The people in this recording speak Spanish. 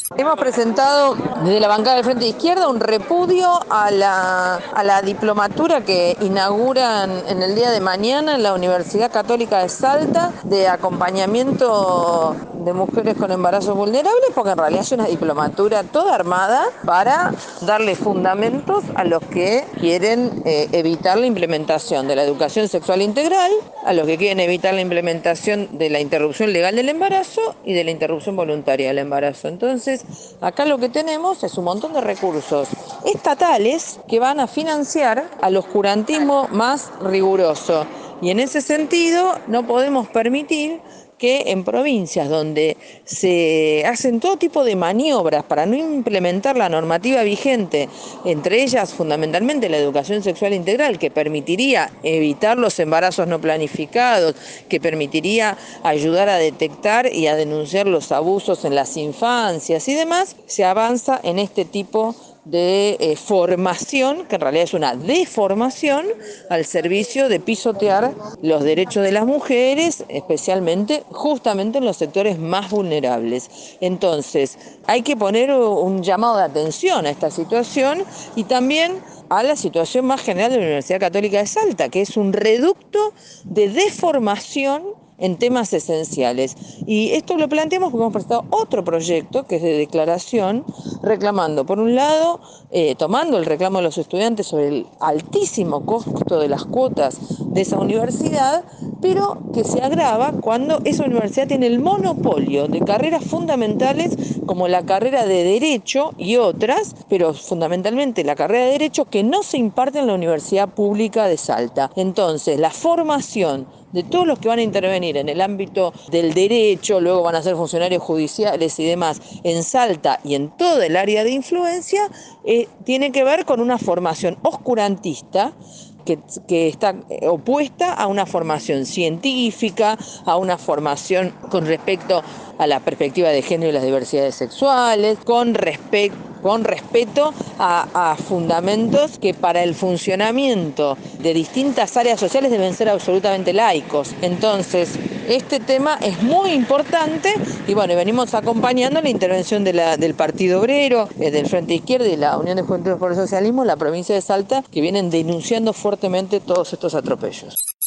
Hemos presentado desde la bancada del Frente de Izquierda un repudio a la diplomatura que inauguran en el día de mañana en la Universidad Católica de Salta de acompañamiento de mujeres con embarazos vulnerables, porque en realidad es una diplomatura toda armada para darle fundamentos a los que quieren evitar la implementación de la educación sexual integral, a los que quieren evitar la implementación de la interrupción legal del embarazo y de la interrupción voluntaria del embarazo. Entonces, acá lo que tenemos es un montón de recursos estatales que van a financiar al oscurantismo más riguroso. Y en ese sentido no podemos permitir que en provincias donde se hacen todo tipo de maniobras para no implementar la normativa vigente, entre ellas fundamentalmente la educación sexual integral, que permitiría evitar los embarazos no planificados, que permitiría ayudar a detectar y a denunciar los abusos en las infancias y demás, se avanza en este tipo de formación, que en realidad es una deformación, al servicio de pisotear los derechos de las mujeres, especialmente, justamente en los sectores más vulnerables. Entonces, hay que poner un llamado de atención a esta situación y también a la situación más general de la Universidad Católica de Salta, que es un reducto de deformación en temas esenciales. Y esto lo planteamos porque hemos presentado otro proyecto que es de declaración, reclamando, por un lado, tomando el reclamo de los estudiantes sobre el altísimo costo de las cuotas de esa universidad, pero que se agrava cuando esa universidad tiene el monopolio de carreras fundamentales como la carrera de Derecho y otras, pero fundamentalmente la carrera de Derecho que no se imparte en la Universidad Pública de Salta. Entonces, la formación de todos los que van a intervenir en el ámbito del derecho, luego van a ser funcionarios judiciales y demás, en Salta y en todo el área de influencia, tiene que ver con una formación oscurantista que está opuesta a una formación científica, a una formación con respecto a la perspectiva de género y las diversidades sexuales, con respeto a fundamentos que para el funcionamiento de distintas áreas sociales deben ser absolutamente laicos. Entonces, este tema es muy importante y bueno, venimos acompañando la intervención del Partido Obrero, del Frente Izquierda y la Unión de Juventudes por el Socialismo en la provincia de Salta, que vienen denunciando fuertemente todos estos atropellos.